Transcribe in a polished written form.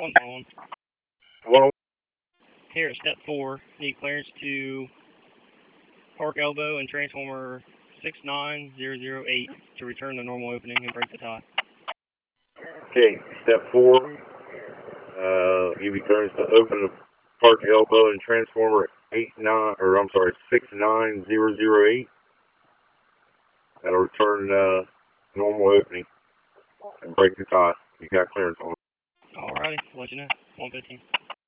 1 Well, Here at step 4, need clearance to park elbow and transformer 69008 to return the normal opening and break the tie. okay, step 4, give you clearance to open the park elbow and transformer 69008. That'll return normal opening and break the tie. You got clearance on it. Alrighty, let you know. 115.